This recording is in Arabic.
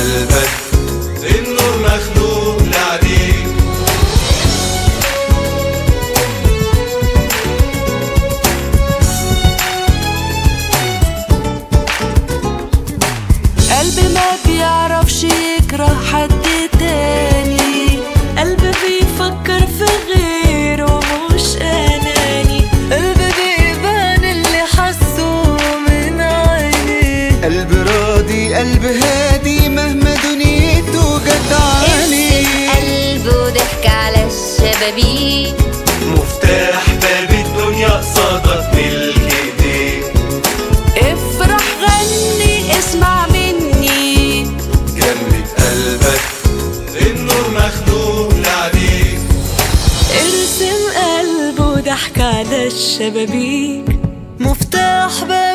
قلبك النور مخلوق لعليك. قلبي ما بيعرفش يكره حد تاني، قلبي بيفكر في غيره مش أناني، قلبي بيبان اللي حسه من عيني، قلبي راضي قلبي هادي مهما دنيته جدعاني. قلبه ضحك على الشبابيك، مفتاح باب الدنيا قصادك ملك ايديك. افرح غني اسمع مني، جنة قلبك النور مخلوق لعليك. ارسم قلبه ضحك على الشبابيك، مفتاح